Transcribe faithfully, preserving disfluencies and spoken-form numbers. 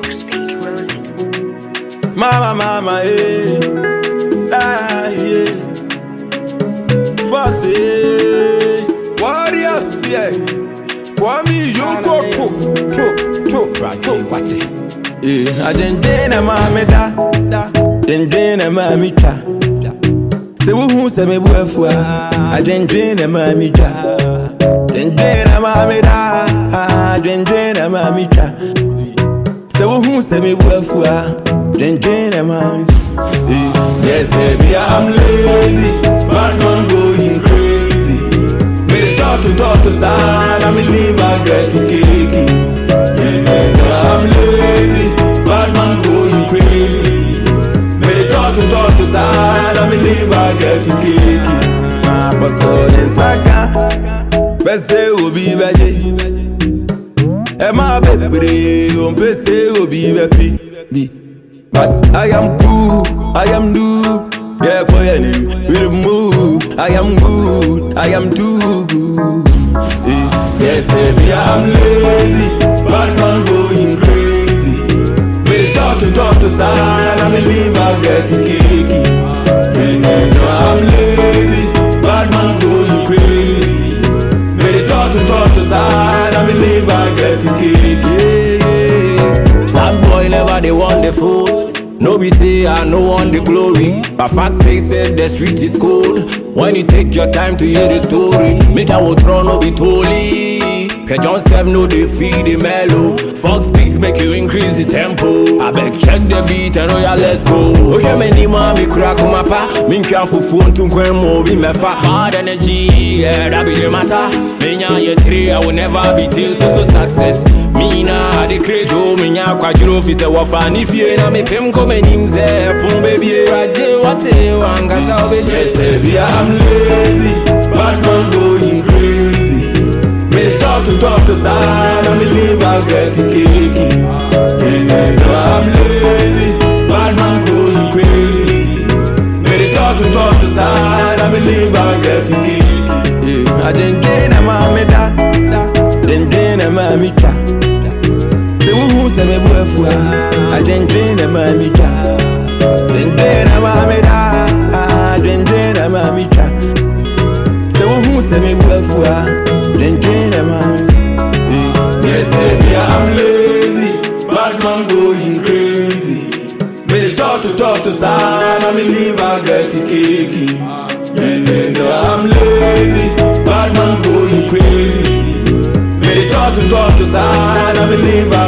Fox beat, roll it. Mama, mama, eh. Ah, yeah. Fox, eh. Warriors, yeah. Kwame, you go, po, po, po, po. What it? Eh, I didn't dare, mamma, da, da. Didn't dare, mammy, cha. Se who say me buffwa, I didn't dare, mammy, cha. Didn't dare, mammy, da. I didn't dare, mammy, cha. Se who say me buffwa. Then drain them out. Yes, baby, I'm lazy, but not going crazy. Made it talk to talk to side, I'm in leave, I get to cakey. Yes, baby, I'm lazy, but not going crazy. Made it talk to talk to side, I'm in leave, I get to cakey. My pastor in Saka, best say will be veggie. And my baby, on best say will be happy. But I am cool, I am new. Yeah, boy, I name will move. I am good, I am too good. Yes, baby, I'm lazy, but not going crazy. Will talk to talk to side, I'm in leave, I get to cakey. Yes, no, I'm lazy, but not going crazy. Will talk to talk to side, I'm in leave, I get to cakey. Sad boy never they want the food. No be say I no want the glory. But fact they said the street is cold. When you take your time to hear the story, make I will throw no be totally. John seven no they feed the mellow. Fox beats make you increase the tempo. I beg check the beat and oh yeah let's go. Okay many mommy crack on my pa. Min can for phone to go more be me fa. Hard energy, yeah that be the matter. Menya ye three I will never be till so so success. Me na the credo, me nya kwajuro fi se wafa ni fie na me pem ko menim ze pon baby raje wate wanga sa obe. Yes, baby, I'm lazy, but not going crazy. Me talk to talk to side, I'm in leave, I get to cakey. Yes, no, I'm lazy, but not going crazy. Me talk to talk to side, I'm in leave, I get to cakey. Yeah, I didn't gain a mammy da, da. Didn't gain a mammy cha. Se who say me buffwa, I didn't gain a mammy cha. Didn't gain a mammy da, I didn't gain a mammy cha. Se who say me buffwa, didn't gain a mammy. Yes, baby, I'm lazy, but I'm going crazy. Me talk to talk to side, I'm in leave, I get to cakey. Yes, baby, I'm lazy, but I'm going crazy. Me talk to talk to side, I'm in leave,